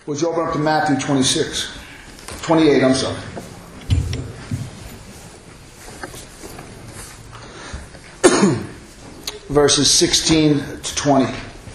Would you open up to Matthew 28, I'm sorry. Verses 16 to 20.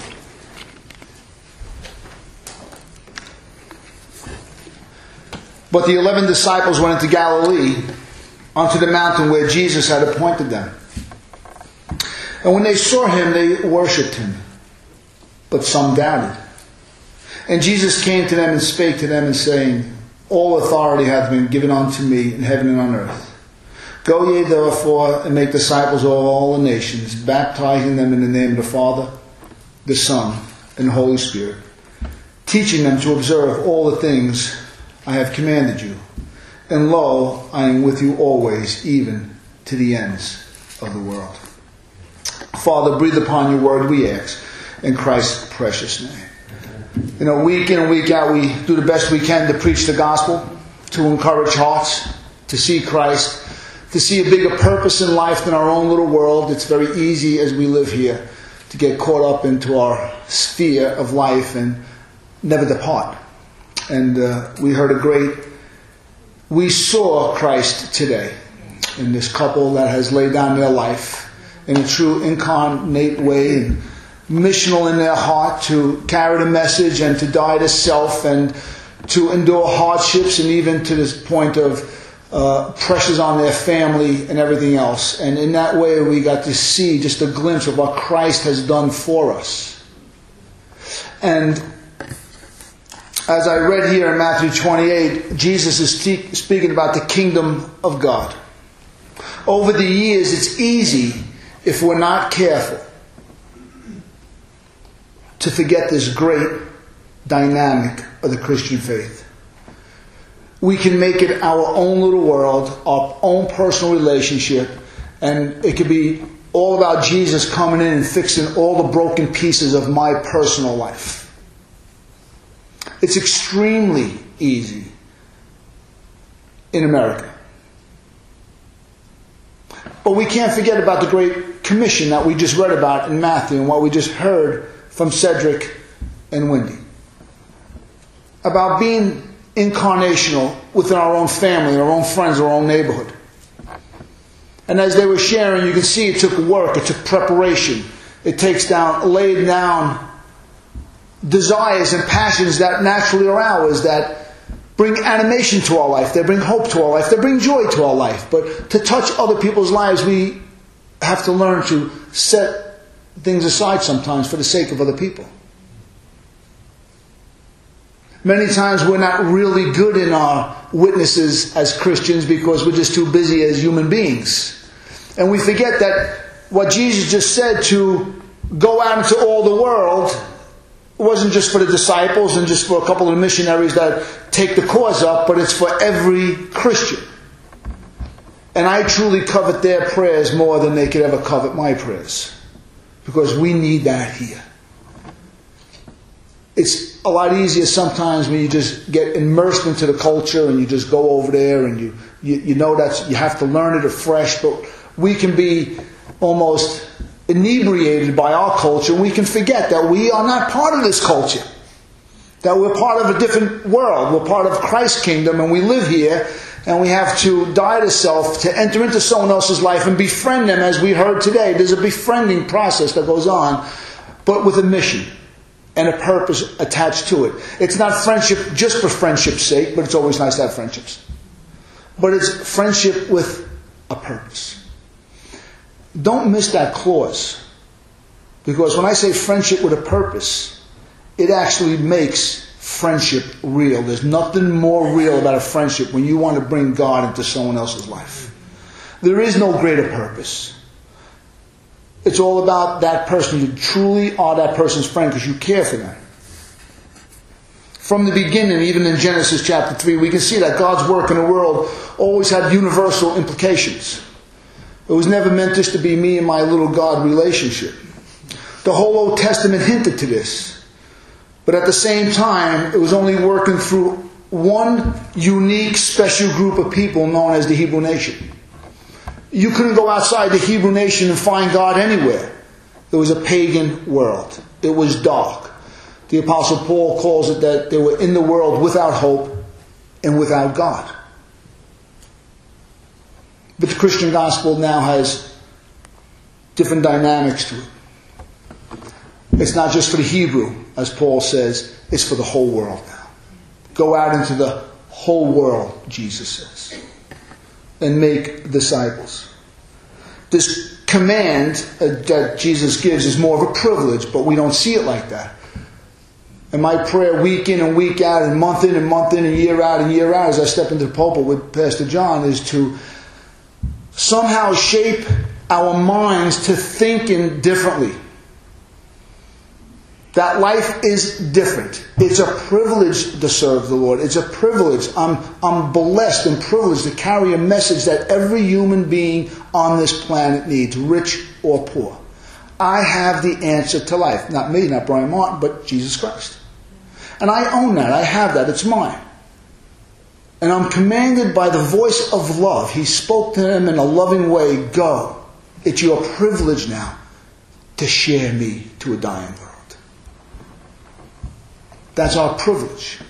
But the 11 disciples went into Galilee, unto the mountain where Jesus had appointed them. And when they saw him, they worshipped him. But some doubted. And Jesus came to them and spake to them, and saying, All authority hath been given unto me in heaven and on earth. Go ye therefore and make disciples of all the nations, baptizing them in the name of the Father, the Son, and the Holy Spirit, teaching them to observe all the things I have commanded you. And lo, I am with you always, even to the ends of the world. Father, breathe upon your word, we ask, in Christ's precious name. Week in and week out, we do the best we can to preach the gospel, to encourage hearts, to see Christ, to see a bigger purpose in life than our own little world. It's very easy as we live here to get caught up into our sphere of life and never depart. And we saw Christ today in this couple that has laid down their life in a true incarnate way and missional in their heart to carry the message and to die to self and to endure hardships and even to this point of pressures on their family and everything else. And in that way we got to see just a glimpse of what Christ has done for us. And as I read here in Matthew 28, Jesus is speaking about the kingdom of God. Over the years, it's easy, if we're not careful, to forget this great dynamic of the Christian faith. We can make it our own little world, our own personal relationship, and it could be all about Jesus coming in and fixing all the broken pieces of my personal life. It's extremely easy in America. But we can't forget about the Great Commission that we just read about in Matthew and what we just heard from Cedric and Wendy. About being incarnational within our own family, our own friends, our own neighborhood. And as they were sharing, you can see it took work, it took preparation. It laid down desires and passions that naturally are ours, that bring animation to our life, they bring hope to our life, they bring joy to our life. But to touch other people's lives, we have to learn to set things aside sometimes for the sake of other people. Many times we're not really good in our witnesses as Christians because we're just too busy as human beings. And we forget that what Jesus just said to go out into all the world wasn't just for the disciples and just for a couple of missionaries that take the cause up, but it's for every Christian. And I truly covet their prayers more than they could ever covet my prayers. Because we need that here. It's a lot easier sometimes when you just get immersed into the culture and you just go over there and you know that you have to learn it afresh. But we can be almost inebriated by our culture, and we can forget that we are not part of this culture. That we're part of a different world. We're part of Christ's kingdom, and we live here, and we have to die to self to enter into someone else's life and befriend them, as we heard today. There's a befriending process that goes on, but with a mission and a purpose attached to it. It's not friendship just for friendship's sake, but it's always nice to have friendships. But it's friendship with a purpose. Don't miss that clause. Because when I say friendship with a purpose, it actually makes friendship real. There's nothing more real about a friendship when you want to bring God into someone else's life. There is no greater purpose. It's all about that person. You truly are that person's friend because you care for them. From the beginning, even in Genesis chapter 3, we can see that God's work in the world always had universal implications. It was never meant just to be me and my little God relationship. The whole Old Testament hinted to this. But at the same time, it was only working through one unique, special group of people known as the Hebrew nation. You couldn't go outside the Hebrew nation and find God anywhere. It was a pagan world. It was dark. The Apostle Paul calls it that they were in the world without hope and without God. But the Christian gospel now has different dynamics to it. It's not just for the Hebrew, as Paul says, it's for the whole world now. Go out into the whole world, Jesus says, and make disciples. This command that Jesus gives is more of a privilege, but we don't see it like that. And my prayer week in and week out and month in and year out as I step into the pulpit with Pastor John is to somehow shape our minds to thinking differently. That life is different. It's a privilege to serve the Lord. It's a privilege. I'm blessed and privileged to carry a message that every human being on this planet needs, rich or poor. I have the answer to life. Not me, not Brian Martin, but Jesus Christ. And I own that. I have that. It's mine. And I'm commanded by the voice of love. He spoke to them in a loving way. Go. It's your privilege now to share me to a dying world. That's our privilege.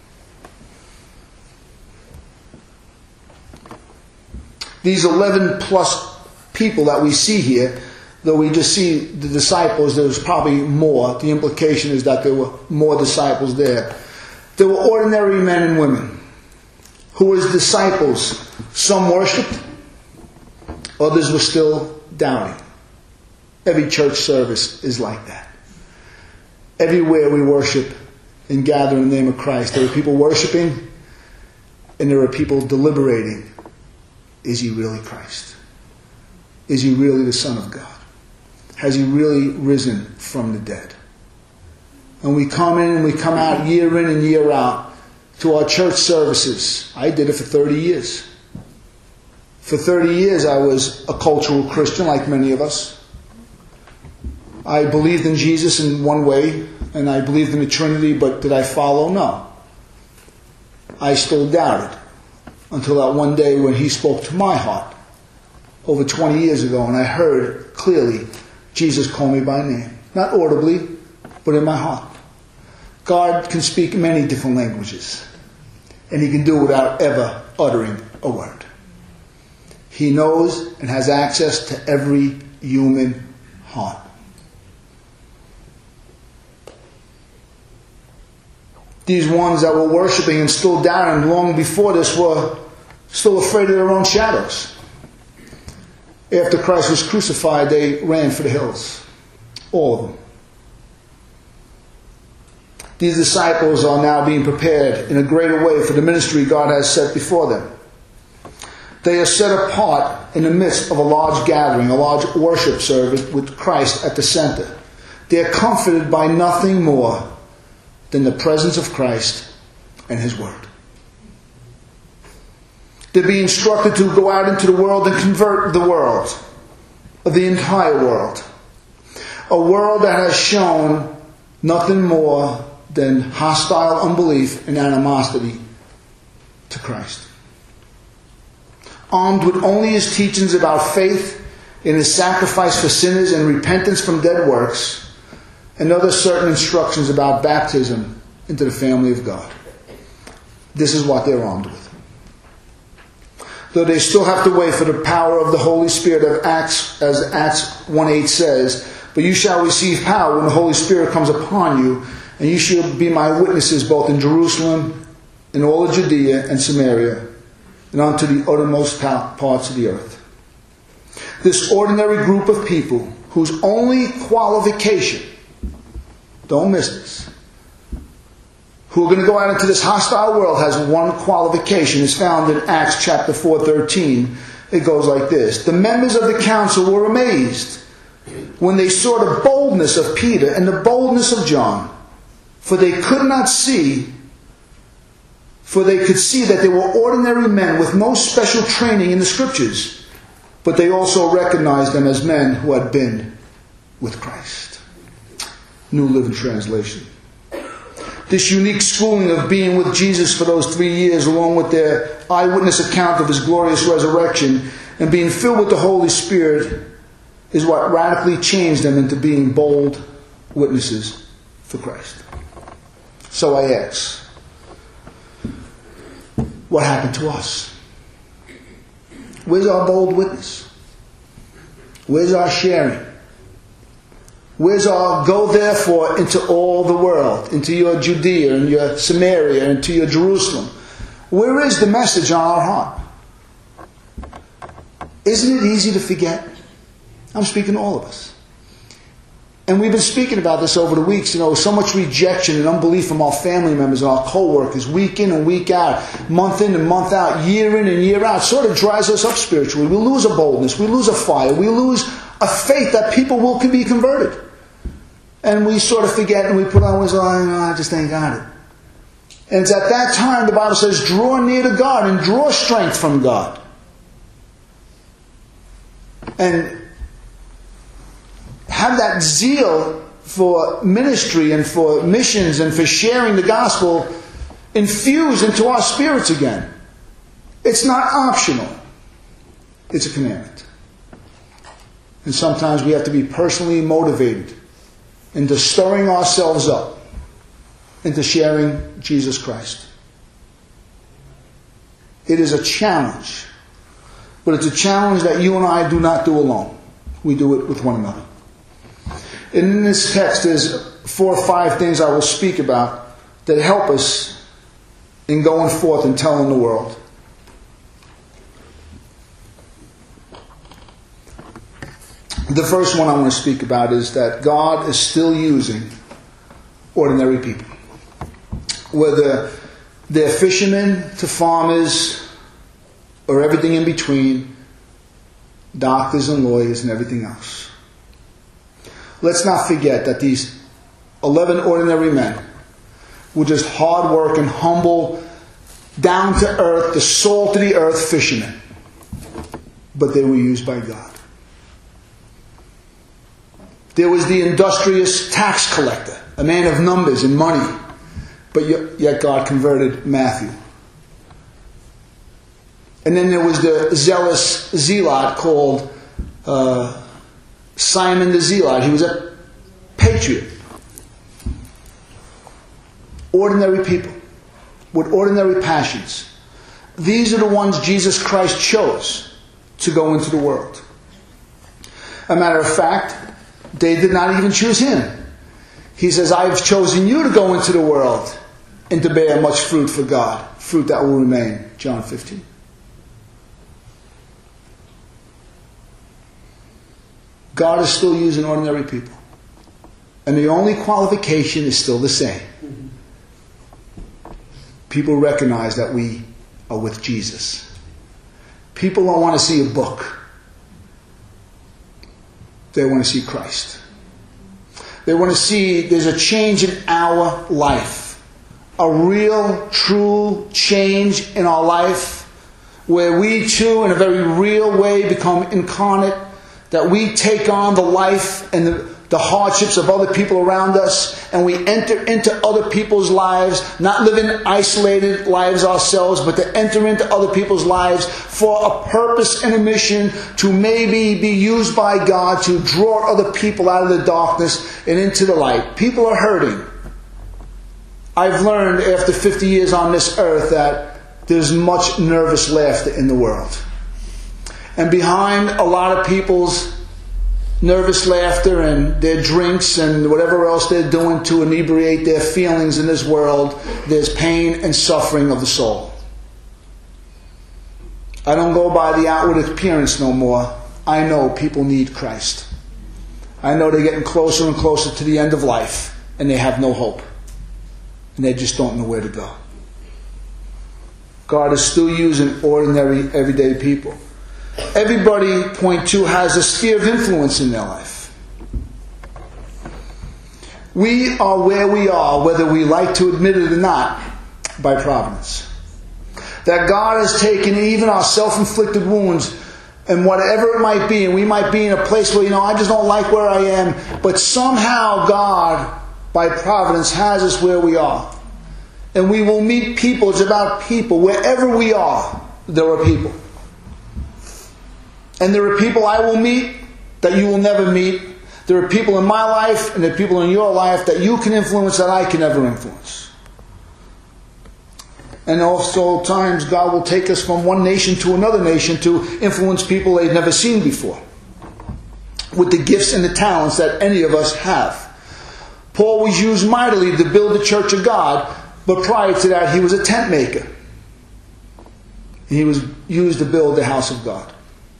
These 11 plus people that we see here, though we just see the disciples, there's probably more. The implication is that there were more disciples there. There were ordinary men and women who as disciples, some worshipped, others were still doubting. Every church service is like that. Everywhere we worship and gather in the name of Christ, there are people worshiping and there are people deliberating. Is he really Christ? Is he really the Son of God? Has he really risen from the dead? And we come in and we come out year in and year out to our church services. I did it for 30 years. For 30 years I was a cultural Christian like many of us. I believed in Jesus in one way, and I believed in the Trinity, but did I follow? No. I still doubted until that one day when he spoke to my heart over 20 years ago, and I heard clearly Jesus call me by name. Not audibly, but in my heart. God can speak many different languages, and he can do it without ever uttering a word. He knows and has access to every human heart. These ones that were worshiping and still doubting long before this were still afraid of their own shadows. After Christ was crucified, they ran for the hills. All of them. These disciples are now being prepared in a greater way for the ministry God has set before them. They are set apart in the midst of a large gathering, a large worship service with Christ at the center. They are comforted by nothing more than the presence of Christ and his word. They're being instructed to go out into the world and convert the world, the entire world. A world that has shown nothing more than hostile unbelief and animosity to Christ. Armed with only his teachings about faith in his sacrifice for sinners and repentance from dead works, and other certain instructions about baptism into the family of God. This is what they're armed with. Though they still have to wait for the power of the Holy Spirit of Acts, as Acts 1:8 says, but you shall receive power when the Holy Spirit comes upon you, and you shall be my witnesses both in Jerusalem, in all of Judea and Samaria, and unto the uttermost parts of the earth. This ordinary group of people whose only qualification, don't miss this, who are going to go out into this hostile world has one qualification. It's found in Acts chapter 4:13. It goes like this. The members of the council were amazed when they saw the boldness of Peter and the boldness of John. For they could see that they were ordinary men with no special training in the scriptures. But they also recognized them as men who had been with Christ. New Living Translation. This unique schooling of being with Jesus for those 3 years, along with their eyewitness account of his glorious resurrection and being filled with the Holy Spirit, is what radically changed them into being bold witnesses for Christ. So I ask, what happened to us? Where's our bold witness? Where's our sharing? Where's our go therefore into all the world, into your Judea and your Samaria and to your Jerusalem? Where is the message on our heart? Isn't it easy to forget? I'm speaking to all of us. And we've been speaking about this over the weeks. So much rejection and unbelief from our family members and our co-workers, week in and week out, month in and month out, year in and year out, sort of dries us up spiritually. We lose a boldness, we lose a fire, we lose a faith that people can be converted. And we sort of forget and we put on I just ain't got it. And it's at that time the Bible says, draw near to God and draw strength from God. And have that zeal for ministry and for missions and for sharing the gospel infused into our spirits again. It's not optional. It's a commandment. And sometimes we have to be personally motivated into stirring ourselves up into sharing Jesus Christ. It is a challenge. But it's a challenge that you and I do not do alone. We do it with one another. And in this text, there's 4 or 5 things I will speak about that help us in going forth and telling the world. The first one I want to speak about is that God is still using ordinary people. Whether they're fishermen to farmers or everything in between, doctors and lawyers and everything else. Let's not forget that these 11 ordinary men were just hard-working, humble, down-to-earth, the salt of the earth fishermen. But they were used by God. There was the industrious tax collector, a man of numbers and money. But yet God converted Matthew. And then there was the zealous zealot called Simon the Zealot. He was a patriot. Ordinary people with ordinary passions. These are the ones Jesus Christ chose to go into the world. A matter of fact, they did not even choose him. He says, I have chosen you to go into the world and to bear much fruit for God. Fruit that will remain. John 15. God is still using ordinary people. And the only qualification is still the same. People recognize that we are with Jesus. People don't want to see a book. They want to see Christ. They want to see there's a change in our life. A real, true change in our life where we too, in a very real way, become incarnate. That we take on the life and the hardships of other people around us, and we enter into other people's lives, not living isolated lives ourselves, but to enter into other people's lives for a purpose and a mission to maybe be used by God to draw other people out of the darkness and into the light. People are hurting. I've learned after 50 years on this earth that there's much nervous laughter in the world. And behind a lot of people's nervous laughter and their drinks and whatever else they're doing to inebriate their feelings in this world, there's pain and suffering of the soul. I don't go by the outward appearance no more. I know people need Christ. I know they're getting closer and closer to the end of life and they have no hope. And they just don't know where to go. God is still using ordinary, everyday people. Everybody, point 2, has a sphere of influence in their life. We are where we are, whether we like to admit it or not, by providence. That God has taken even our self-inflicted wounds and whatever it might be, and we might be in a place where, I just don't like where I am, but somehow God, by providence, has us where we are. And we will meet people. It's about people. Wherever we are, there are people. And there are people I will meet that you will never meet. There are people in my life and there are people in your life that you can influence that I can never influence. And also times God will take us from one nation to another nation to influence people they've never seen before, with the gifts and the talents that any of us have. Paul was used mightily to build the church of God, but prior to that he was a tent maker. He was used to build the house of God.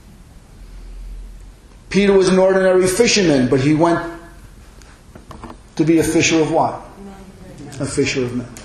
Peter was an ordinary fisherman, but he went to be a fisher of what? A fisher of men.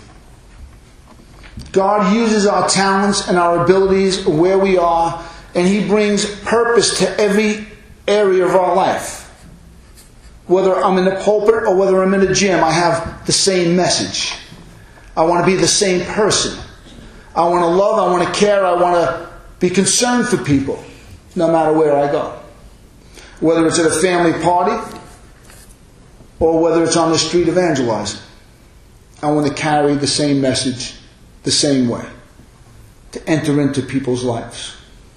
God uses our talents and our abilities where we are, and He brings purpose to every area of our life. Whether I'm in the pulpit or whether I'm in the gym, I have the same message. I want to be the same person. I want to love, I want to care, I want to be concerned for people, no matter where I go. Whether it's at a family party or whether it's on the street evangelizing. I want to carry the same message the same way, to enter into people's lives.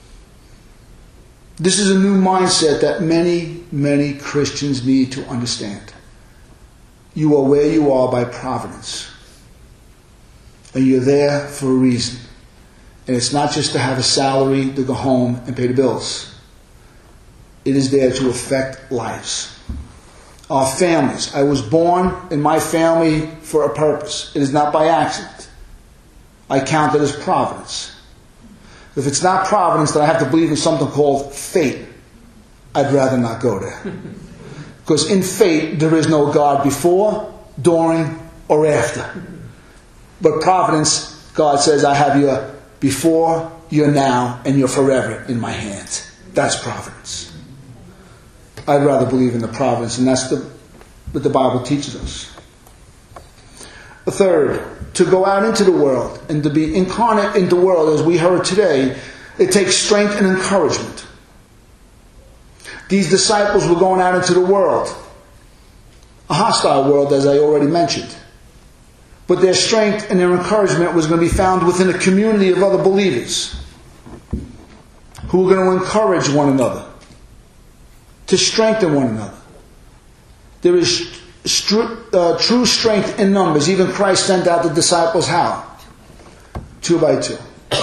This is a new mindset that many, many Christians need to understand. You are where you are by providence. And you're there for a reason. And it's not just to have a salary to go home and pay the bills. It is there to affect lives. Our families. I was born in my family for a purpose. It is not by accident. I count it as providence. If it's not providence, then I have to believe in something called fate. I'd rather not go there. Because in fate, there is no God before, during, or after. But providence, God says, I have your before, your now, and your forever in my hands. That's providence. I'd rather believe in the providence, and that's what the Bible teaches us. The third, to go out into the world and to be incarnate in the world, as we heard today, it takes strength and encouragement. These disciples were going out into the world, a hostile world, as I already mentioned. But their strength and their encouragement was going to be found within a community of other believers who were going to encourage one another, to strengthen one another. There is true strength in numbers. Even Christ sent out the disciples how? 2 by 2.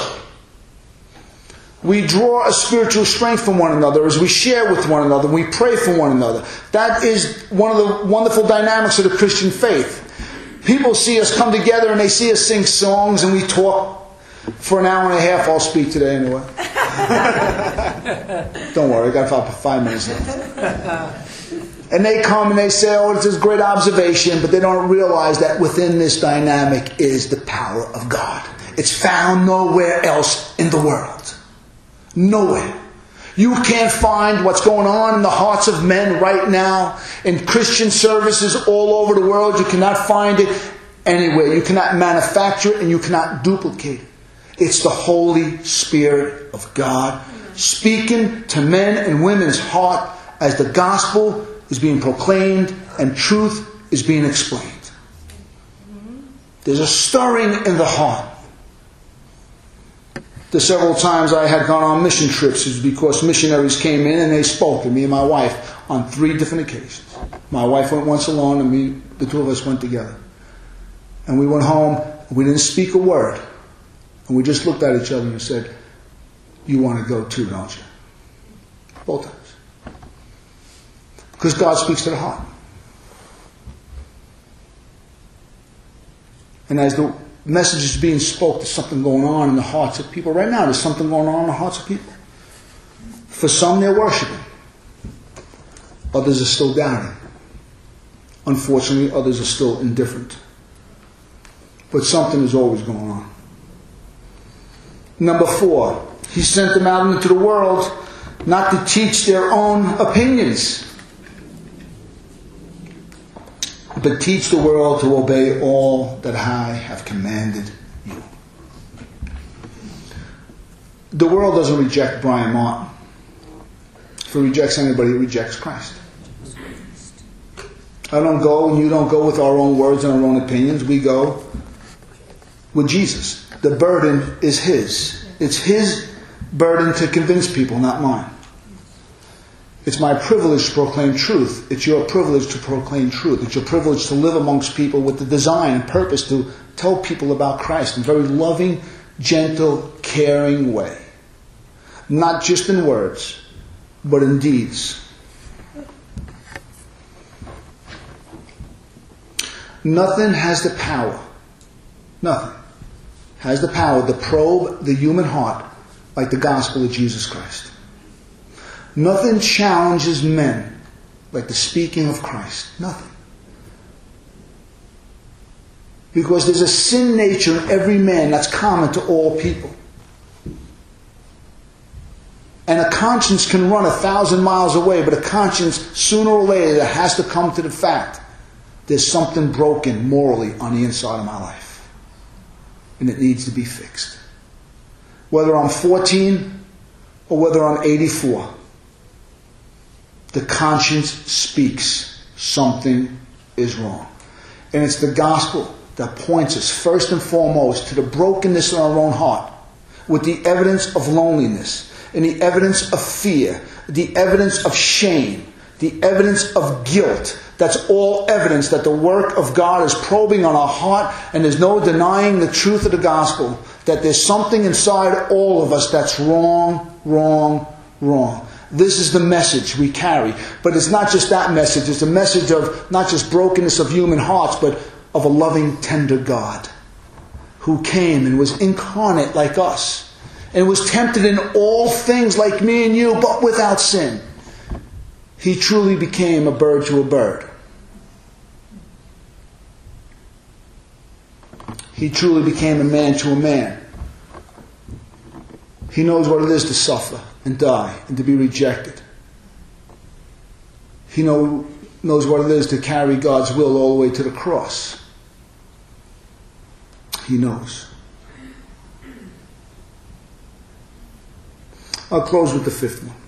We draw a spiritual strength from one another as we share with one another. We pray for one another. That is one of the wonderful dynamics of the Christian faith. People see us come together and they see us sing songs and we talk for an hour and a half. I'll speak today anyway. Don't worry, I got about 5 minutes left. And they come and they say, oh, it's this great observation, but they don't realize that within this dynamic is the power of God. It's found nowhere else in the world. Nowhere. You can't find what's going on in the hearts of men right now in Christian services all over the world. You cannot find it anywhere. You cannot manufacture it and you cannot duplicate it. It's the Holy Spirit of God speaking to men and women's heart as the gospel is being proclaimed and truth is being explained. There's a stirring in the heart. The several times I had gone on mission trips is because missionaries came in and they spoke to me and my wife on 3 different occasions. My wife went once alone and the 2 of us went together. And we went home and we didn't speak a word. And we just looked at each other and said, you want to go too, don't you? Both times. Because God speaks to the heart. And as the message is being spoke, there's something going on in the hearts of people. Right now, there's something going on in the hearts of people. For some, they're worshiping. Others are still doubting. Unfortunately, others are still indifferent. But something is always going on. Number 4, He sent them out into the world not to teach their own opinions, but teach the world to obey all that I have commanded you. The world doesn't reject Brian Martin. If it rejects anybody, it rejects Christ. I don't go and you don't go with our own words and our own opinions. We go with Jesus. The burden is His. It's His burden to convince people, not mine. It's my privilege to proclaim truth. It's your privilege to proclaim truth. It's your privilege to live amongst people with the design and purpose to tell people about Christ in a very loving, gentle, caring way. Not just in words, but in deeds. Nothing has the power to probe the human heart like the gospel of Jesus Christ. Nothing challenges men like the speaking of Christ. Nothing. Because there's a sin nature in every man that's common to all people. And a conscience can run 1,000 miles away, but a conscience, sooner or later, has to come to the fact there's something broken morally on the inside of my life. And it needs to be fixed. Whether I'm 14 or whether I'm 84. The conscience speaks something is wrong. And it's the gospel that points us first and foremost to the brokenness in our own heart with the evidence of loneliness and the evidence of fear, the evidence of shame, the evidence of guilt. That's all evidence that the work of God is probing on our heart, and there's no denying the truth of the gospel, that there's something inside all of us that's wrong, wrong, wrong. This is the message we carry. But it's not just that message. It's a message of not just brokenness of human hearts, but of a loving, tender God who came and was incarnate like us and was tempted in all things like me and you, but without sin. He truly became a bird to a bird. He truly became a man to a man. He knows what it is to suffer and die and to be rejected. He knows what it is to carry God's will all the way to the cross. He knows. I'll close with the fifth one.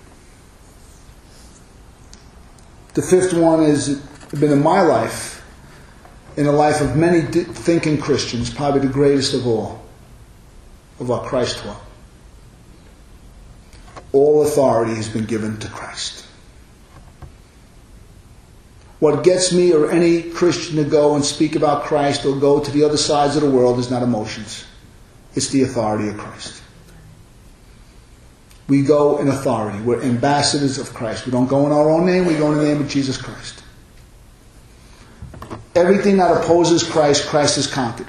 The fifth one has been in my life, in the life of many thinking Christians, probably the greatest of all, of what Christ taught. All authority has been given to Christ. What gets me or any Christian to go and speak about Christ or go to the other sides of the world is not emotions. It's the authority of Christ. We go in authority. We're ambassadors of Christ. We don't go in our own name. We go in the name of Jesus Christ. Everything that opposes Christ, Christ has conquered.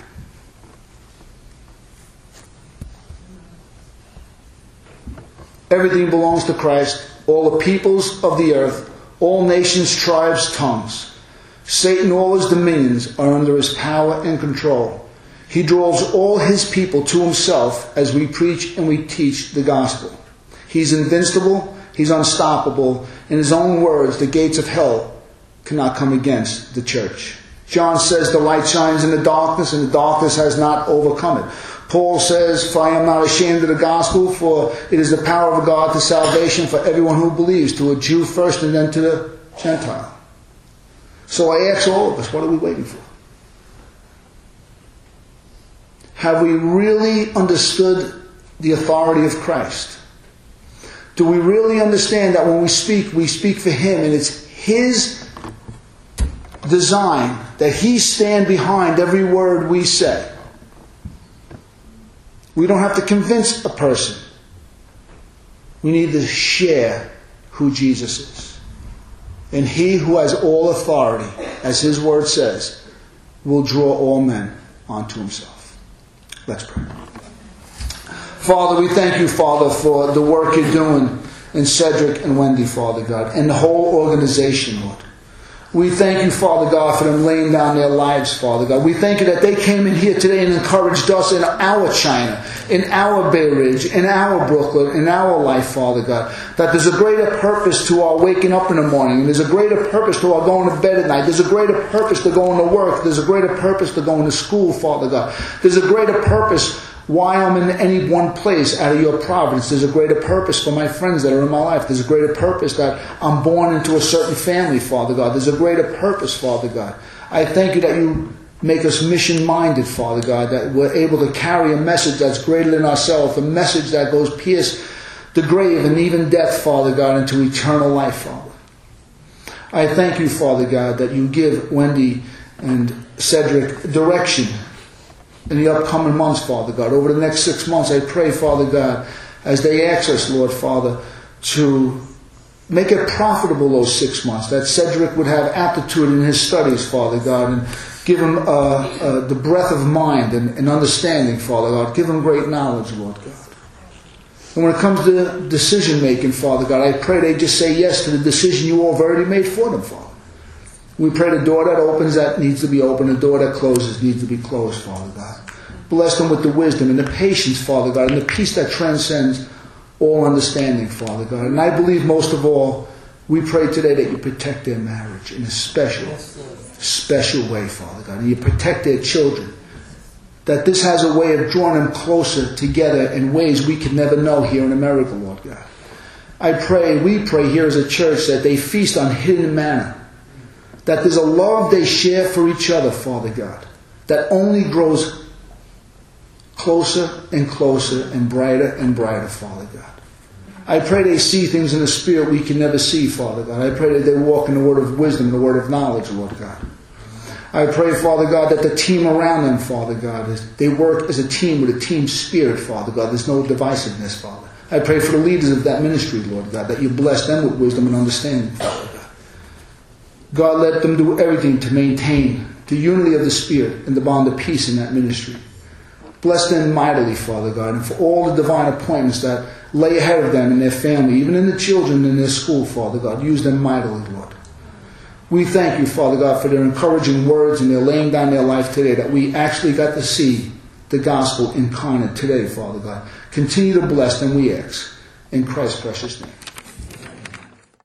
Everything belongs to Christ. All the peoples of the earth, all nations, tribes, tongues. Satan, all his dominions are under his power and control. He draws all his people to himself as we preach and we teach the gospel. He's invincible. He's unstoppable. In his own words, the gates of hell cannot come against the church. John says the light shines in the darkness and the darkness has not overcome it. Paul says, for I am not ashamed of the gospel, for it is the power of God to salvation for everyone who believes, to a Jew first and then to the Gentile. So I ask all of us, what are we waiting for? Have we really understood the authority of Christ? Do we really understand that when we speak for Him, and it's His design that He stand behind every word we say? We don't have to convince a person. We need to share who Jesus is. And He who has all authority, as His word says, will draw all men unto Himself. Let's pray. Father, we thank you, Father, for the work you're doing in Cedric and Wendy, Father God, and the whole organization, Lord. We thank you, Father God, for them laying down their lives, Father God. We thank you that they came in here today and encouraged us in our China, in our Bay Ridge, in our Brooklyn, in our life, Father God. That there's a greater purpose to our waking up in the morning. And there's a greater purpose to our going to bed at night. There's a greater purpose to going to work. There's a greater purpose to going to school, Father God. There's a greater purpose why I'm in any one place out of your providence. There's a greater purpose for my friends that are in my life. There's a greater purpose that I'm born into a certain family, Father God. There's a greater purpose, Father God. I thank you that you make us mission-minded, Father God, that we're able to carry a message that's greater than ourselves, a message that goes pierce the grave and even death, Father God, into eternal life, Father. I thank you, Father God, that you give Wendy and Cedric direction in the upcoming months, Father God. Over the next 6 months, I pray, Father God, as they ask us, Lord Father, to make it profitable those 6 months, that Cedric would have aptitude in his studies, Father God, and give him the breadth of mind and understanding, Father God. Give him great knowledge, Lord God. And when it comes to decision making, Father God, I pray they just say yes to the decision you have already made for them, Father. We pray the door that opens, that needs to be open. The door that closes needs to be closed, Father God. Bless them with the wisdom and the patience, Father God, and the peace that transcends all understanding, Father God. And I believe most of all, we pray today that you protect their marriage in a special way, Father God. And you protect their children. That this has a way of drawing them closer together in ways we could never know here in America, Lord God. We pray here as a church that they feast on hidden manna. That there's a love they share for each other, Father God, that only grows closer and closer and brighter, Father God. I pray they see things in the Spirit we can never see, Father God. I pray that they walk in the word of wisdom, the word of knowledge, Lord God. I pray, Father God, that the team around them, Father God, they work as a team with a team spirit, Father God. There's no divisiveness, Father. I pray for the leaders of that ministry, Lord God, that you bless them with wisdom and understanding, Father God. God, let them do everything to maintain the unity of the Spirit and the bond of peace in that ministry. Bless them mightily, Father God, and for all the divine appointments that lay ahead of them and their family, even in the children in their school, Father God. Use them mightily, Lord. We thank you, Father God, for their encouraging words and their laying down their life today, that we actually got to see the gospel incarnate today, Father God. Continue to bless them, we ask. In Christ's precious name.